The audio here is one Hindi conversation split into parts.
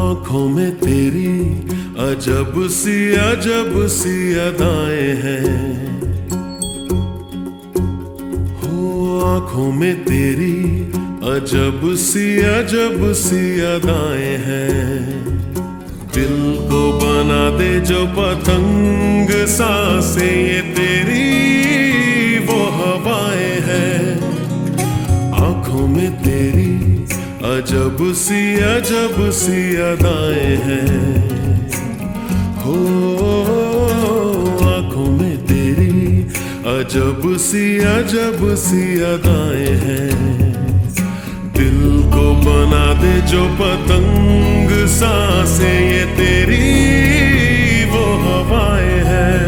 आँखों में तेरी अजब सी अदाएं हैं। हो आँखों में तेरी अजब सी अदाएं हैं। दिल को बना दे जो पतंग सांसें ये तेरी वो हवाएं हैं। आँखों में तेरी अजब सी अदाएं हैं। हो आँखों में तेरी अजब सी अदाएं हैं। दिल को बना दे जो पतंग सांसें ये तेरी वो हवाएं हैं।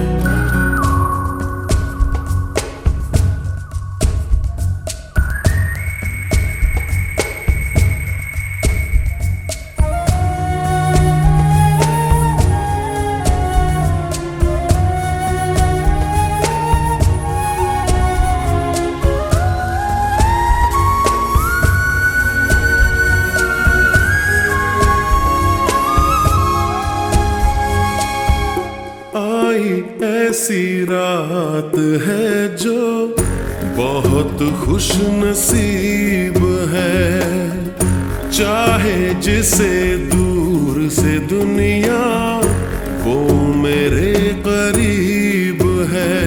ऐसी रात है जो बहुत खुश नसीब है। चाहे जिसे दूर से दुनिया वो मेरे करीब है।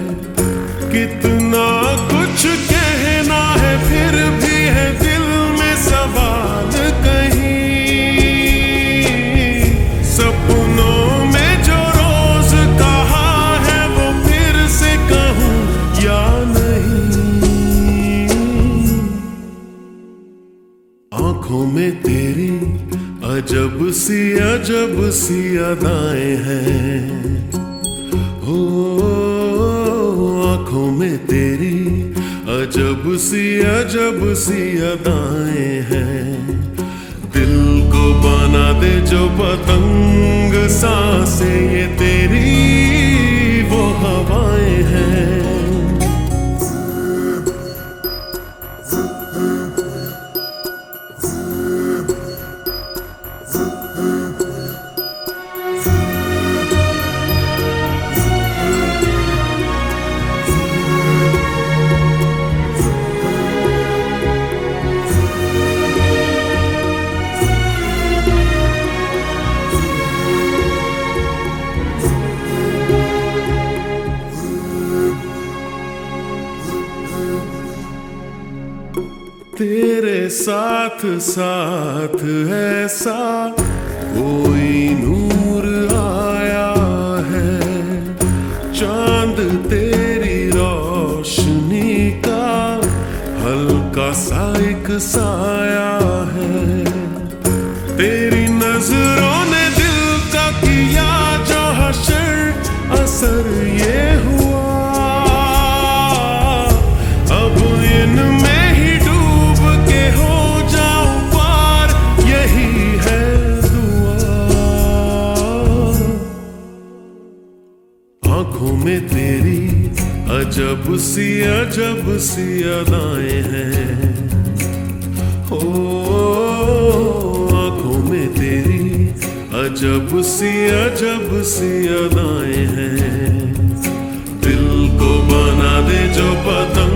कितना कुछ कहना है फिर भी है दिल में सवाल कहीं। सपनों में जो रोज कहा है वो फिर से कहूं या नहीं। आँखों में तेरी अजब सी अदाएं हैं। हो आँखों में तेरी अजब सी अदाएं हैं। दिल को बना दे जो पतंग सांसें ये तेरी वो हवाएं हैं। तेरे साथ साथ ऐसा कोई नूर आया है। चांद तेरी रोशनी का हल्का सा एक साया है। तेरी नजरों ने दिल का किया जो हशर असर ये हुआ। अब इनमें आँखों में तेरी अजब सी अदाएं हैं। हो आँखों में तेरी अजब सी अदाएं हैं। दिल को बना दे जो पतंग